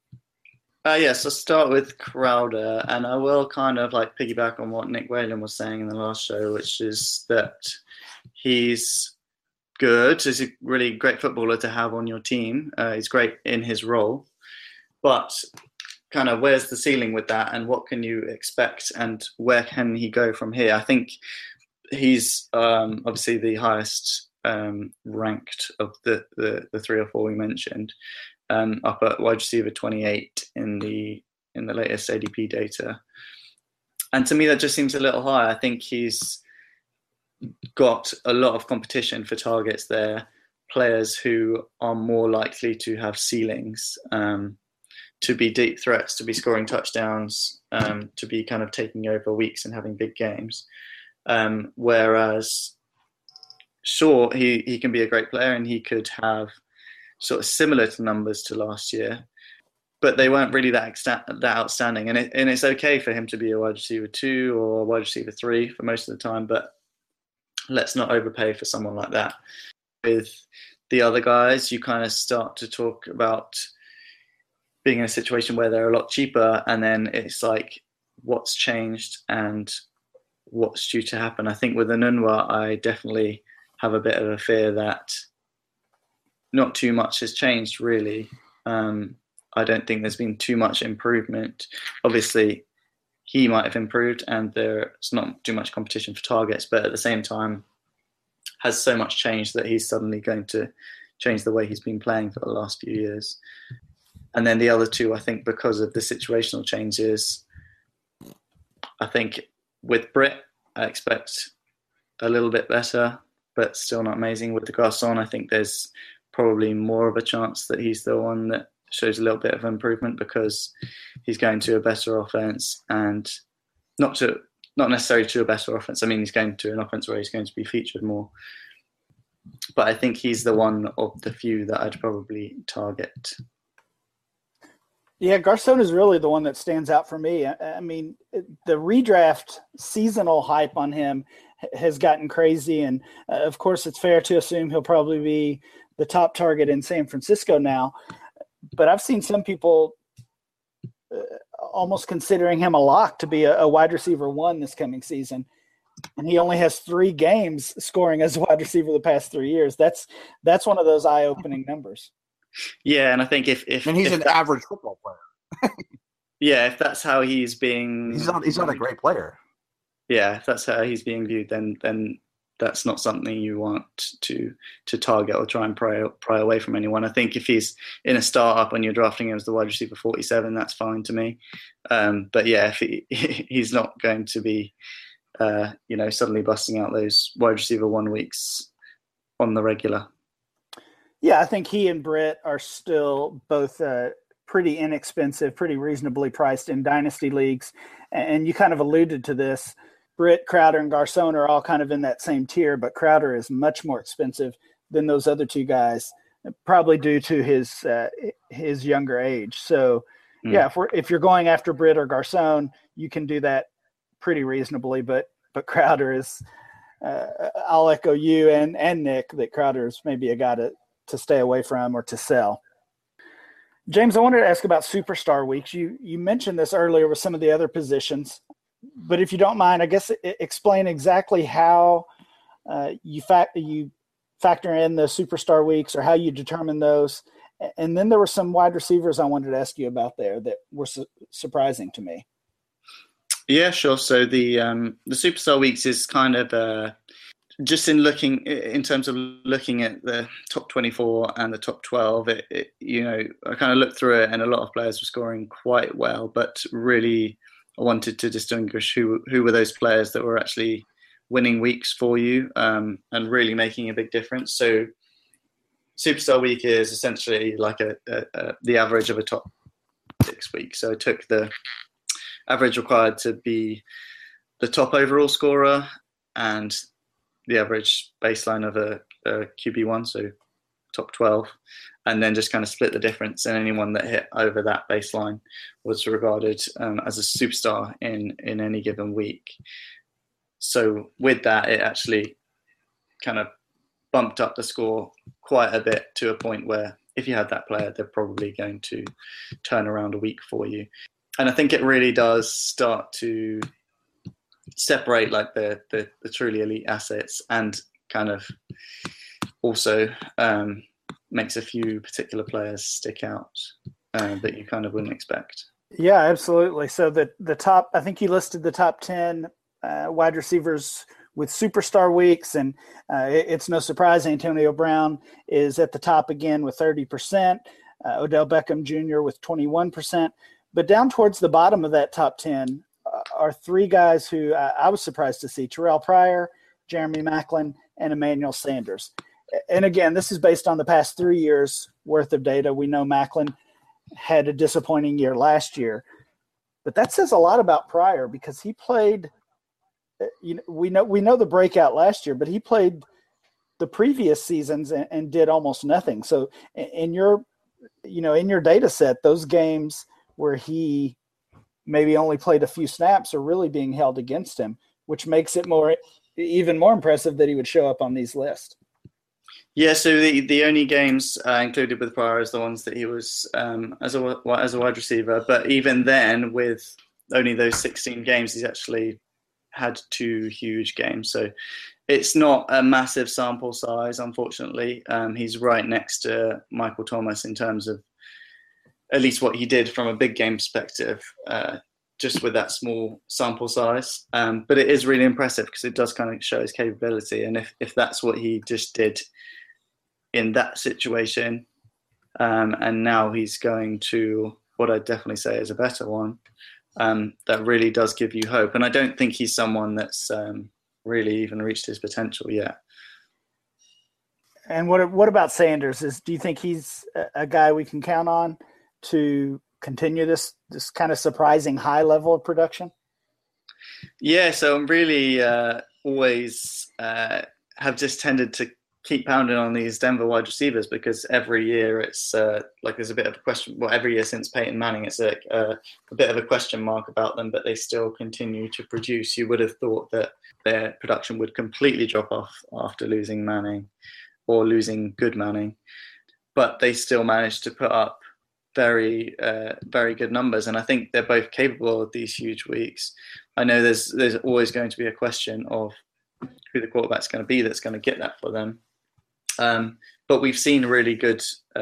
Yes, I'll start with Crowder, and I will kind of like piggyback on what Nick Whalen was saying in the last show, which is that he's good. He's a really great footballer to have on your team. He's great in his role, but kind of where's the ceiling with that, and what can you expect, and where can he go from here? I think he's obviously the highest ranked of the 3 or 4 we mentioned, up at wide receiver 28 in the latest ADP data. And to me, that just seems a little high. I think he's got a lot of competition for targets there, players who are more likely to have ceilings, to be deep threats, to be scoring touchdowns, to be kind of taking over weeks and having big games. Whereas, sure, he can be a great player and he could have sort of similar to numbers to last year, but they weren't really that outstanding. And it's okay for him to be a wide receiver 2 or a wide receiver 3 for most of the time, but let's not overpay for someone like that. With the other guys, you kind of start to talk about being in a situation where they're a lot cheaper, and then it's like, what's changed and what's due to happen. I think with Enunwa, I definitely have a bit of a fear that not too much has changed, really. I don't think there's been too much improvement. Obviously, he might have improved and there's not too much competition for targets, but at the same time has so much changed that he's suddenly going to change the way he's been playing for the last few years. And then the other 2, I think because of the situational changes, I think with Britt, I expect a little bit better. but still not amazing. With the Garçon, I think there's probably more of a chance that he's the one that shows a little bit of improvement because he's going to a better offense, and not necessarily to a better offense. I mean, he's going to an offense where he's going to be featured more. But I think he's the one of the few that I'd probably target. Yeah, Garçon is really the one that stands out for me. I mean, the redraft seasonal hype on him has gotten crazy. And of course, it's fair to assume he'll probably be the top target in San Francisco now. But I've seen some people almost considering him a lock to be a wide receiver 1 this coming season. And he only has 3 games scoring as a wide receiver the past 3 years. That's one of those eye-opening numbers. Yeah, and I think if he's an average football player. Yeah, if that's how he's being, he's not a great player. Yeah, if that's how he's being viewed, then that's not something you want to target or try and pry away from anyone. I think if he's in a startup and you're drafting him as the wide receiver 47, that's fine to me. But yeah, if he's not going to be, suddenly busting out those wide receiver 1 weeks on the regular. Yeah, I think he and Britt are still both pretty inexpensive, pretty reasonably priced in dynasty leagues. And you kind of alluded to this. Britt, Crowder, and Garçon are all kind of in that same tier, but Crowder is much more expensive than those other 2 guys, probably due to his younger age. So, yeah, if you're going after Britt or Garçon, you can do that pretty reasonably. But Crowder is, I'll echo you and Nick that Crowder is maybe a guy to stay away from or to sell. James, I wanted to ask about superstar weeks. You mentioned this earlier with some of the other positions, but if you don't mind, I guess explain exactly how you factor in the superstar weeks or how you determine those. And then there were some wide receivers I wanted to ask you about there that were surprising to me. Yeah, sure. So the superstar weeks is kind of just in terms of looking at the top 24 and the top 12, I kind of looked through it and a lot of players were scoring quite well, but really I wanted to distinguish who were those players that were actually winning weeks for you and really making a big difference. So Superstar Week is essentially like the average of a top 6 week. So I took the average required to be the top overall scorer and the average baseline of a QB1, so top 12, and then just kind of split the difference, and anyone that hit over that baseline was regarded as a superstar in any given week. So with that, it actually kind of bumped up the score quite a bit to a point where if you had that player, they're probably going to turn around a week for you. And I think it really does start to separate like the truly elite assets and kind of also makes a few particular players stick out that you kind of wouldn't expect. Yeah, absolutely. So the top, I think you listed the top 10 wide receivers with superstar weeks, and it's no surprise Antonio Brown is at the top again with 30%, Odell Beckham Jr. with 21%. But down towards the bottom of that top 10 are 3 guys who I was surprised to see: Terrell Pryor, Jeremy Maclin, and Emmanuel Sanders. And again, this is based on the past 3 years worth of data. We know Maclin had a disappointing year last year, but that says a lot about Pryor because he played. We know the breakout last year, but he played the previous seasons and did almost nothing. So in your data set, those games where he maybe only played a few snaps are really being held against him, which makes it even more impressive that he would show up on these lists. Yeah, so the only games included with Pryor is the ones that he was as a wide receiver. But even then, with only those 16 games, he's actually had 2 huge games. So it's not a massive sample size, unfortunately. He's right next to Michael Thomas in terms of at least what he did from a big game perspective, just with that small sample size. But it is really impressive because it does kind of show his capability. And if that's what he just did in that situation, and now he's going to what I'd definitely say is a better one, that really does give you hope. And I don't think he's someone that's really even reached his potential yet. And what about Sanders? Do you think he's a guy we can count on to continue this kind of surprising high level of production? Yeah, so I'm really always have just tended to keep pounding on these Denver wide receivers, because every year it's there's a bit of a question. Well, every year since Peyton Manning, it's a bit of a question mark about them, but they still continue to produce. You would have thought that their production would completely drop off after losing Manning or losing good Manning, but they still managed to put up very, very good numbers. And I think they're both capable of these huge weeks. I know there's always going to be a question of who the quarterback's going to be that's going to get that for them. But we've seen really good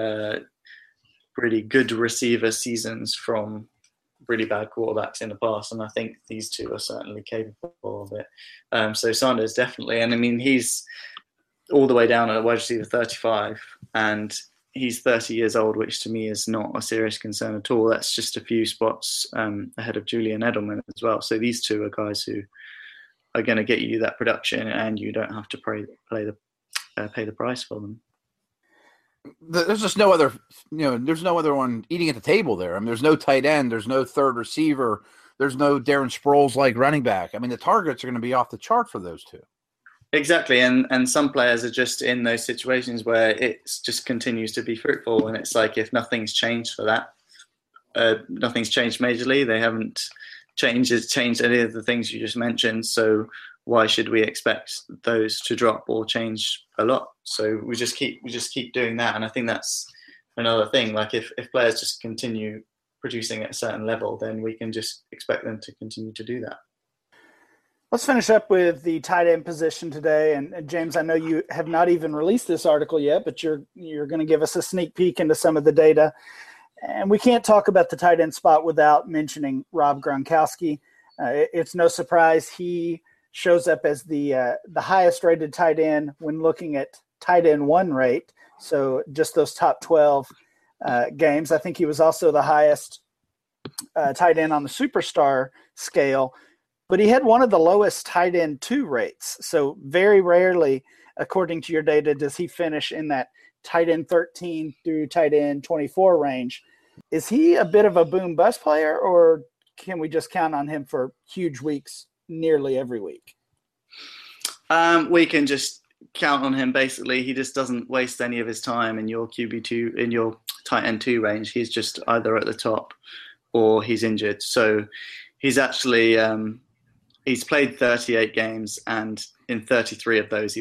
receiver seasons from really bad quarterbacks in the past, and I think these two are certainly capable of it. So Sanders definitely, and I mean he's all the way down at wide receiver 35, and he's 30 years old, which to me is not a serious concern at all. That's just a few spots ahead of Julian Edelman as well. So these two are guys who are going to get you that production, and you don't have to pay the price for them. There's just no other, there's no other one eating at the table there. I mean, there's no tight end, there's no third receiver, there's no Darren Sproles like running back. I mean, the targets are going to be off the chart for those two. Exactly, and some players are just in those situations where it just continues to be fruitful, and it's like if nothing's changed for that, nothing's changed majorly. They haven't changed any of the things you just mentioned. So why should we expect those to drop or change a lot? So we just keep doing that, and I think that's another thing. Like if players just continue producing at a certain level, then we can just expect them to continue to do that. Let's finish up with the tight end position today. And James, I know you have not even released this article yet, but you're going to give us a sneak peek into some of the data. And we can't talk about the tight end spot without mentioning Rob Gronkowski. It's no surprise he shows up as the highest rated tight end when looking at tight end one rate. So just those top 12 games. I think he was also the highest tight end on the superstar scale. But he had one of the lowest tight end two rates. So very rarely, according to your data, does he finish in that tight end 13 through tight end 24 range. Is he a bit of a boom bust player, or can we just count on him for huge weeks nearly every week? We can just count on him. Basically, he just doesn't waste any of his time in your QB2, in your tight end 2 range. He's just either at the top or he's injured. So he's actually he's played 38 games, and in 33 of those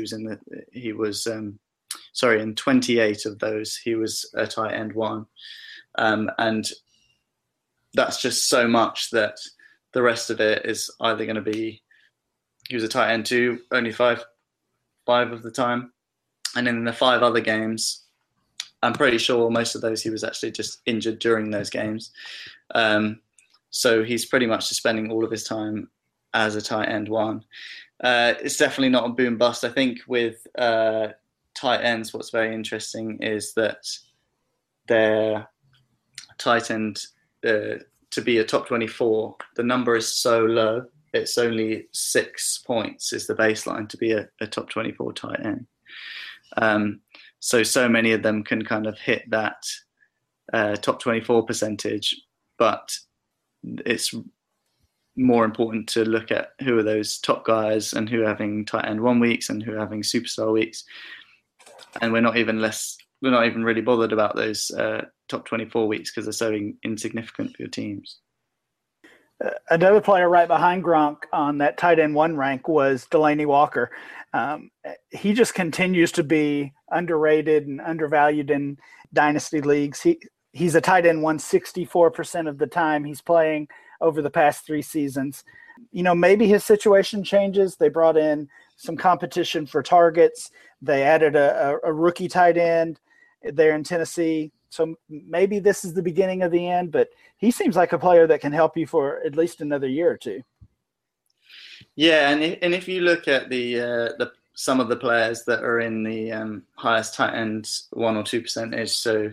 in 28 of those he was a tight end 1, and that's just so much that the rest of it is either going to be he was a tight end 2 only five of the time, and in the 5 other games I'm pretty sure most of those he was actually just injured during those games. So he's pretty much just spending all of his time as a tight end 1. It's definitely not a boom bust. I think with tight ends, what's very interesting is that their tight end to be a top 24, the number is so low. It's only 6 points is the baseline to be a top 24 tight end. So many of them can kind of hit that top 24 percentage, but it's more important to look at who are those top guys and who are having tight end 1 weeks and who are having superstar weeks. And we're not even really bothered about those top 24 weeks because they're so insignificant for your teams. Another player right behind Gronk on that tight end 1 rank was Delanie Walker. He just continues to be underrated and undervalued in dynasty leagues. He's a tight end 1 64% of the time he's playing over the past 3 seasons. Maybe his situation changes. They brought in some competition for targets. They added a rookie tight end there in Tennessee. So maybe this is the beginning of the end, but he seems like a player that can help you for at least another year or 2. Yeah, and if you look at the some of the players that are in the highest tight end 1 or 2 percentage, so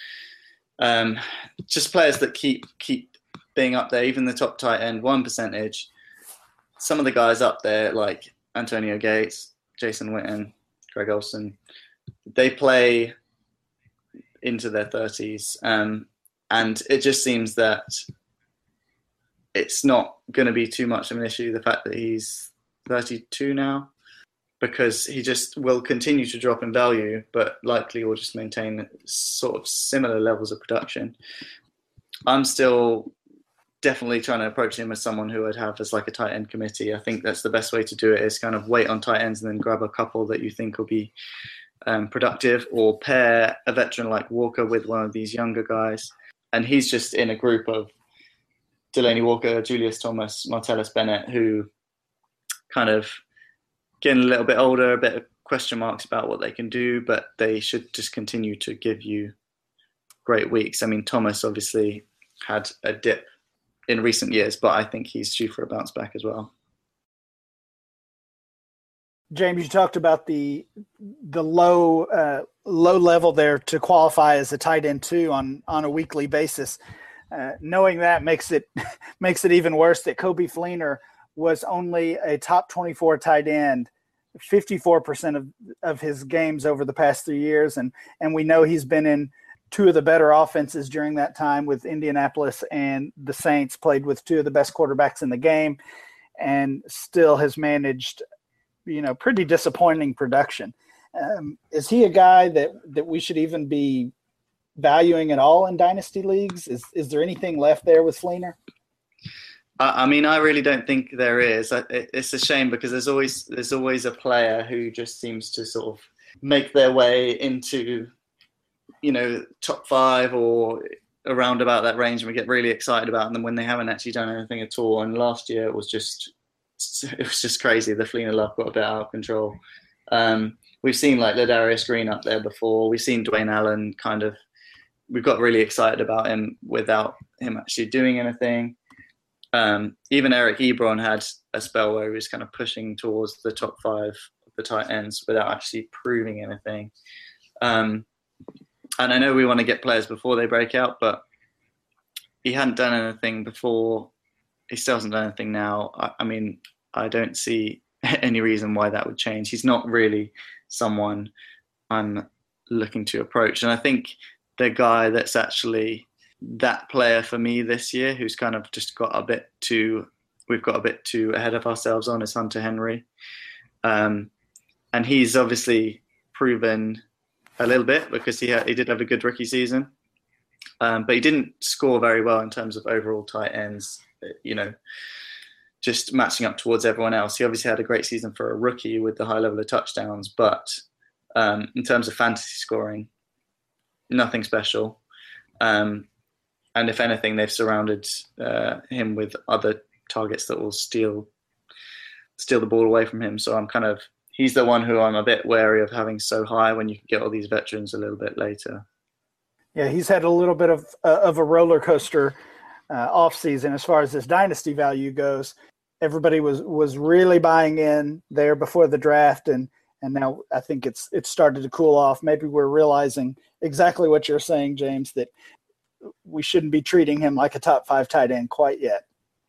just players that keep being up there, even the top tight end 1 percentage, some of the guys up there like Antonio Gates, Jason Witten, Greg Olsen, they play into their 30s. And it just seems that it's not going to be too much of an issue, the fact that he's 32 now, because he just will continue to drop in value, but likely will just maintain sort of similar levels of production. I'm still definitely trying to approach him as someone who I'd have as like a tight end committee. I think that's the best way to do it, is kind of wait on tight ends and then grab a couple that you think will be productive, or pair a veteran like Walker with one of these younger guys. And he's just in a group of Delaney Walker, Julius Thomas, Martellus Bennett, who kind of getting a little bit older, a bit of question marks about what they can do, but they should just continue to give you great weeks. I mean, Thomas obviously had a dip in recent years, but I think he's due for a bounce back as well. James, you talked about the low level there to qualify as a tight end too on a weekly basis. Knowing that makes it even worse that Coby Fleener was only a top 24 tight end 54% of his games over the past 3 years, and we know he's been in two of the better offenses during that time with Indianapolis and the Saints, played with two of the best quarterbacks in the game, and still has managed, pretty disappointing production. Is he a guy that we should even be valuing at all in dynasty leagues? Is there anything left there with Fleener? I mean, I really don't think there is. It's a shame because there's always a player who just seems to sort of make their way into, top 5 or around about that range, and we get really excited about them when they haven't actually done anything at all. And last year it was just crazy. The Fleener love got a bit out of control. We've seen like Ladarius Green up there before. We've seen Dwayne Allen we've got really excited about him without him actually doing anything. Even Eric Ebron had a spell where he was kind of pushing towards the top 5 of the tight ends without actually proving anything. And I know we want to get players before they break out, but he hadn't done anything before. He still hasn't done anything now. I mean, I don't see any reason why that would change. He's not really someone I'm looking to approach. And I think the guy that's actually that player for me this year, who's kind of just got a bit too ahead of ourselves on, is Hunter Henry. And he's obviously proven a little bit because he did have a good rookie season. But he didn't score very well in terms of overall tight ends, just matching up towards everyone else. He obviously had a great season for a rookie with the high level of touchdowns, but in terms of fantasy scoring, nothing special. And if anything, they've surrounded him with other targets that will steal the ball away from him. So he's the one who I'm a bit wary of having so high when you can get all these veterans a little bit later. Yeah, he's had a little bit of a roller coaster offseason as far as his dynasty value goes. Everybody was really buying in there before the draft, and now I think it's started to cool off. Maybe we're realizing exactly what you're saying, James, that we shouldn't be treating him like a top 5 tight end quite yet.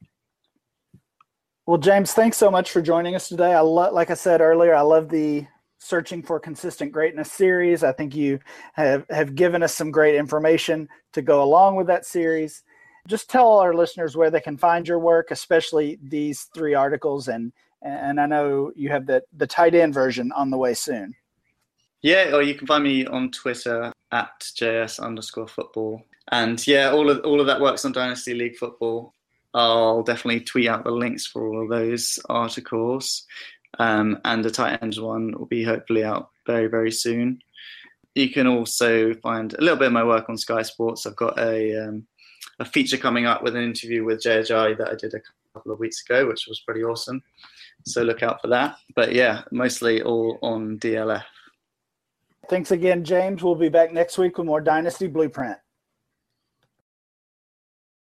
Well, James, thanks so much for joining us today. Like I said earlier, I love the Searching for Consistent Greatness series. I think you have given us some great information to go along with that series. Just tell our listeners where they can find your work, especially these 3 articles. And I know you have the tight end version on the way soon. Yeah, or you can find me on Twitter at JS_football. And yeah, all of that works on Dynasty League Football. I'll definitely tweet out the links for all of those articles. And the tight ends one will be hopefully out very, very soon. You can also find a little bit of my work on Sky Sports. I've got a feature coming up with an interview with Jay Ajayi that I did a couple of weeks ago, which was pretty awesome. So look out for that. But yeah, mostly all on DLF. Thanks again, James. We'll be back next week with more Dynasty Blueprint.